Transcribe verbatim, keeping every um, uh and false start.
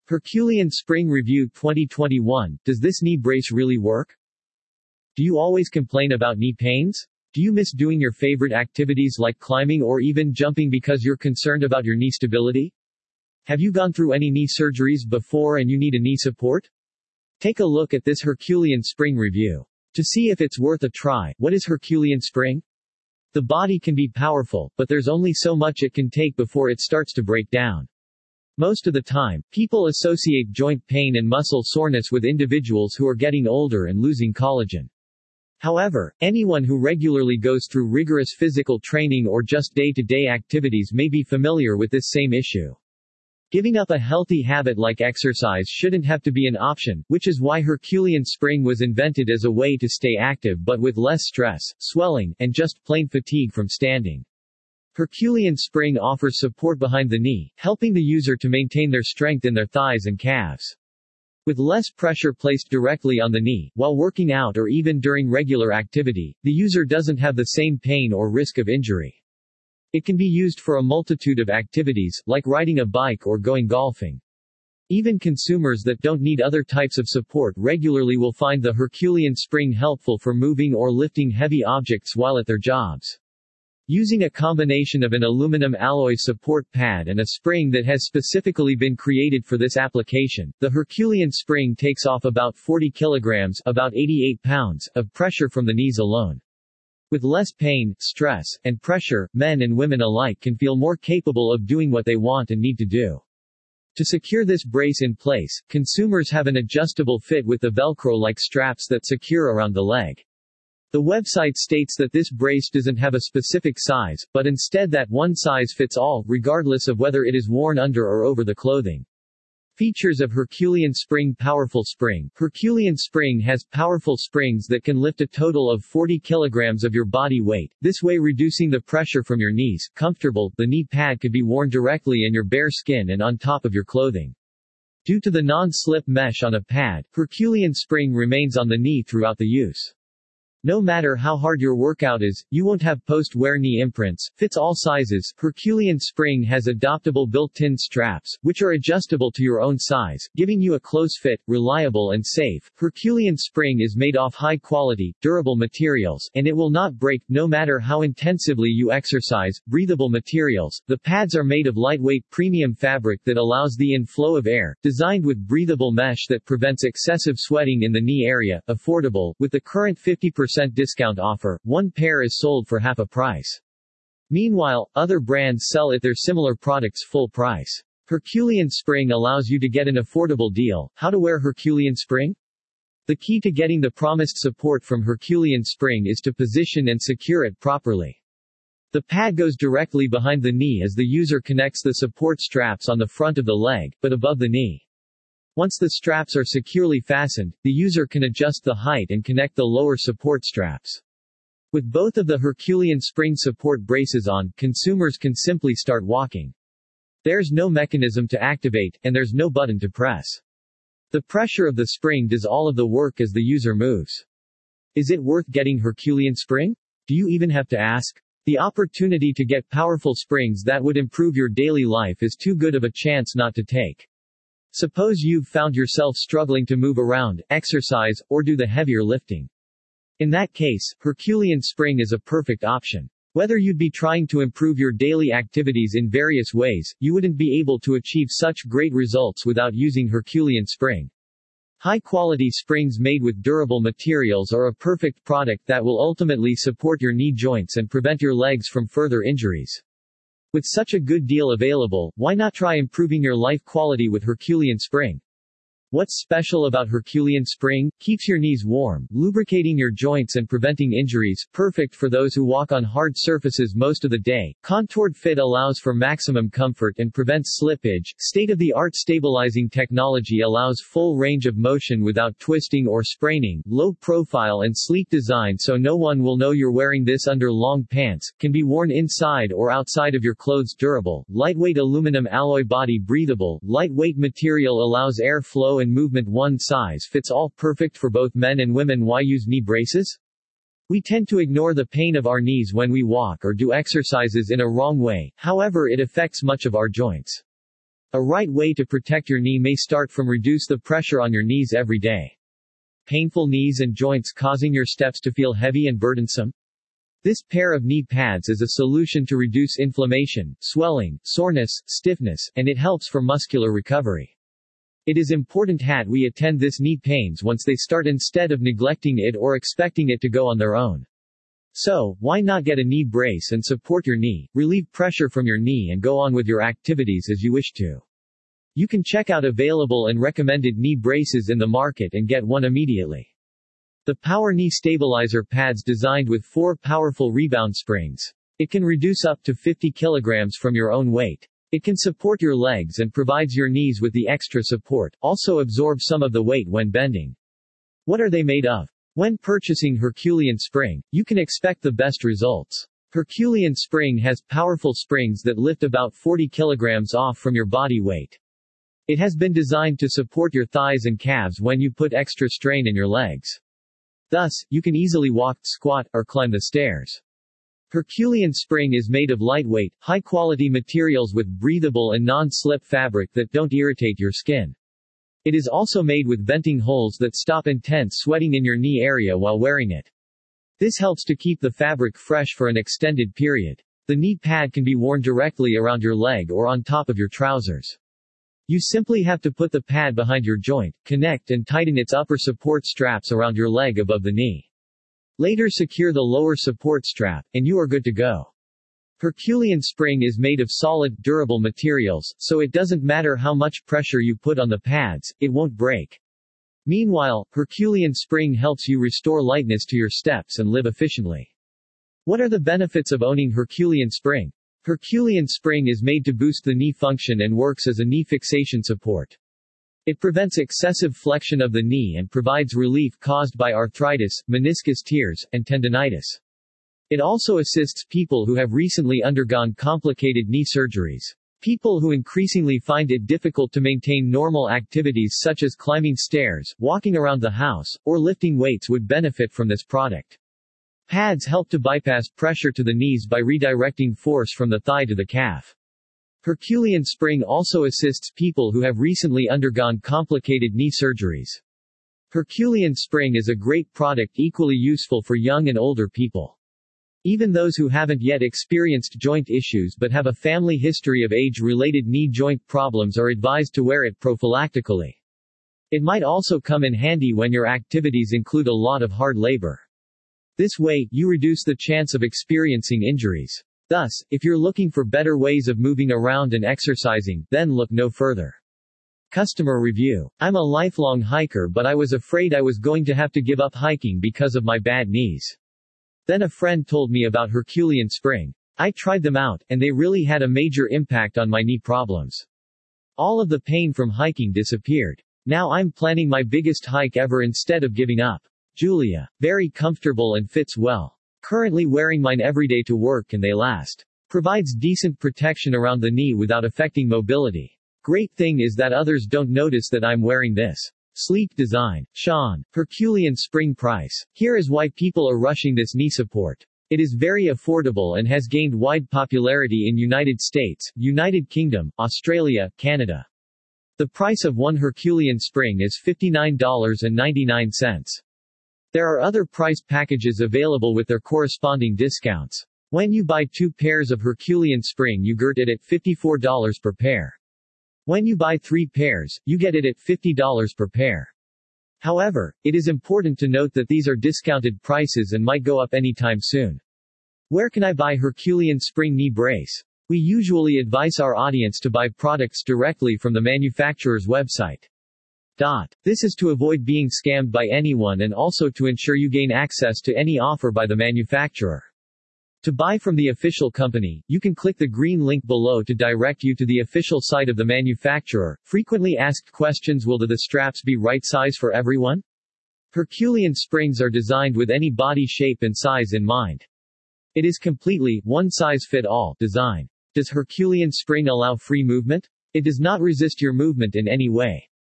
Herculean Spring Review twenty twenty-one. Does this knee brace really work? Do you always complain about knee pains? Do you miss doing your favorite activities like climbing or even jumping because you're concerned about your knee stability? Have you gone through any knee surgeries before and you need a knee support? Take a look at this Herculean Spring Review. To see if it's worth a try, what is Herculean Spring? The body can be powerful, but there's only so much it can take before it starts to break down. Most of the time, people associate joint pain and muscle soreness with individuals who are getting older and losing collagen. However, anyone who regularly goes through rigorous physical training or just day-to-day activities may be familiar with this same issue. Giving up a healthy habit like exercise shouldn't have to be an option, which is why Herculean Spring was invented as a way to stay active but with less stress, swelling, and just plain fatigue from standing. Herculean Spring offers support behind the knee, helping the user to maintain their strength in their thighs and calves. With less pressure placed directly on the knee, while working out or even during regular activity, the user doesn't have the same pain or risk of injury. It can be used for a multitude of activities, like riding a bike or going golfing. Even consumers that don't need other types of support regularly will find the Herculean Spring helpful for moving or lifting heavy objects while at their jobs. Using a combination of an aluminum alloy support pad and a spring that has specifically been created for this application, the Herculean Spring takes off about forty kilograms, about eighty-eight pounds, of pressure from the knees alone. With less pain, stress, and pressure, men and women alike can feel more capable of doing what they want and need to do. To secure this brace in place, consumers have an adjustable fit with the Velcro-like straps that secure around the leg. The website states that this brace doesn't have a specific size, but instead that one size fits all, regardless of whether it is worn under or over the clothing. Features of Herculean Spring. Powerful spring. Herculean Spring has powerful springs that can lift a total of forty kilograms of your body weight, this way reducing the pressure from your knees. Comfortable. The knee pad could be worn directly in your bare skin and on top of your clothing. Due to the non-slip mesh on a pad, Herculean Spring remains on the knee throughout the use. No matter how hard your workout is, you won't have post-wear knee imprints. Fits all sizes. Herculean Spring has adaptable built-in straps, which are adjustable to your own size, giving you a close fit, reliable and safe. Herculean Spring is made off high-quality, durable materials, and it will not break, no matter how intensively you exercise. Breathable materials. The pads are made of lightweight premium fabric that allows the inflow of air, designed with breathable mesh that prevents excessive sweating in the knee area. Affordable. With the current fifty percent discount offer, one pair is sold for half a price. Meanwhile, other brands sell at their similar products full price. Herculean Spring allows you to get an affordable deal. How to wear Herculean Spring? The key to getting the promised support from Herculean Spring is to position and secure it properly. The pad goes directly behind the knee as the user connects the support straps on the front of the leg, but above the knee. Once the straps are securely fastened, the user can adjust the height and connect the lower support straps. With both of the Herculean Spring support braces on, consumers can simply start walking. There's no mechanism to activate, and there's no button to press. The pressure of the spring does all of the work as the user moves. Is it worth getting Herculean Spring? Do you even have to ask? The opportunity to get powerful springs that would improve your daily life is too good of a chance not to take. Suppose you've found yourself struggling to move around, exercise, or do the heavier lifting. In that case, Herculean Spring is a perfect option. Whether you'd be trying to improve your daily activities in various ways, you wouldn't be able to achieve such great results without using Herculean Spring. High-quality springs made with durable materials are a perfect product that will ultimately support your knee joints and prevent your legs from further injuries. With such a good deal available, why not try improving your life quality with Herculean Spring? What's special about Herculean Spring? Keeps your knees warm, lubricating your joints and preventing injuries, perfect for those who walk on hard surfaces most of the day. Contoured fit allows for maximum comfort and prevents slippage. State-of-the-art stabilizing technology allows full range of motion without twisting or spraining. Low profile and sleek design so no one will know you're wearing this under long pants. Can be worn inside or outside of your clothes. Durable, lightweight aluminum alloy body. Breathable, lightweight material allows airflow and movement. One size fits all, perfect for both men and women. Why use knee braces? We tend to ignore the pain of our knees when we walk or do exercises in a wrong way, however it affects much of our joints. A right way to protect your knee may start from reduce the pressure on your knees every day. Painful knees and joints causing your steps to feel heavy and burdensome? This pair of knee pads is a solution to reduce inflammation, swelling, soreness, stiffness, and it helps for muscular recovery. It is important that we attend this knee pains once they start instead of neglecting it or expecting it to go on their own. So, why not get a knee brace and support your knee, relieve pressure from your knee and go on with your activities as you wish to. You can check out available and recommended knee braces in the market and get one immediately. The Power Knee Stabilizer Pads designed with four powerful rebound springs. It can reduce up to fifty kilograms from your own weight. It can support your legs and provides your knees with the extra support, also absorb some of the weight when bending. What are they made of? When purchasing Herculean Spring, you can expect the best results. Herculean Spring has powerful springs that lift about forty kilograms off from your body weight. It has been designed to support your thighs and calves when you put extra strain in your legs. Thus, you can easily walk, squat, or climb the stairs. Herculean Spring is made of lightweight, high-quality materials with breathable and non-slip fabric that don't irritate your skin. It is also made with venting holes that stop intense sweating in your knee area while wearing it. This helps to keep the fabric fresh for an extended period. The knee pad can be worn directly around your leg or on top of your trousers. You simply have to put the pad behind your joint, connect and tighten its upper support straps around your leg above the knee. Later secure the lower support strap, and you are good to go. Herculean Spring is made of solid, durable materials, so it doesn't matter how much pressure you put on the pads, it won't break. Meanwhile, Herculean Spring helps you restore lightness to your steps and live efficiently. What are the benefits of owning Herculean Spring? Herculean Spring is made to boost the knee function and works as a knee fixation support. It prevents excessive flexion of the knee and provides relief caused by arthritis, meniscus tears, and tendinitis. It also assists people who have recently undergone complicated knee surgeries. People who increasingly find it difficult to maintain normal activities such as climbing stairs, walking around the house, or lifting weights would benefit from this product. Pads help to bypass pressure to the knees by redirecting force from the thigh to the calf. Herculean Spring also assists people who have recently undergone complicated knee surgeries. Herculean Spring is a great product equally useful for young and older people. Even those who haven't yet experienced joint issues but have a family history of age-related knee joint problems are advised to wear it prophylactically. It might also come in handy when your activities include a lot of hard labor. This way, you reduce the chance of experiencing injuries. Thus, if you're looking for better ways of moving around and exercising, then look no further. Customer review. I'm a lifelong hiker but I was afraid I was going to have to give up hiking because of my bad knees. Then a friend told me about Herculean Spring. I tried them out, and they really had a major impact on my knee problems. All of the pain from hiking disappeared. Now I'm planning my biggest hike ever instead of giving up. Julia. Very comfortable and fits well. Currently wearing mine every day to work and they last. Provides decent protection around the knee without affecting mobility. Great thing is that others don't notice that I'm wearing this. Sleek design. Sean. Herculean Spring price. Here is why people are rushing this knee support. It is very affordable and has gained wide popularity in United States, United Kingdom, Australia, Canada. The price of one Herculean Spring is fifty-nine dollars and ninety-nine cents. There are other price packages available with their corresponding discounts. When you buy two pairs of Herculean Spring you get it at fifty-four dollars per pair. When you buy three pairs, you get it at fifty dollars per pair. However, it is important to note that these are discounted prices and might go up anytime soon. Where can I buy Herculean Spring knee brace? We usually advise our audience to buy products directly from the manufacturer's website. Dot. This is to avoid being scammed by anyone and also to ensure you gain access to any offer by the manufacturer. To buy from the official company, you can click the green link below to direct you to the official site of the manufacturer. Frequently asked questions: will the straps be right size for everyone? Herculean Springs are designed with any body shape and size in mind. It is completely one-size-fit-all design. Does Herculean Spring allow free movement? It does not resist your movement in any way.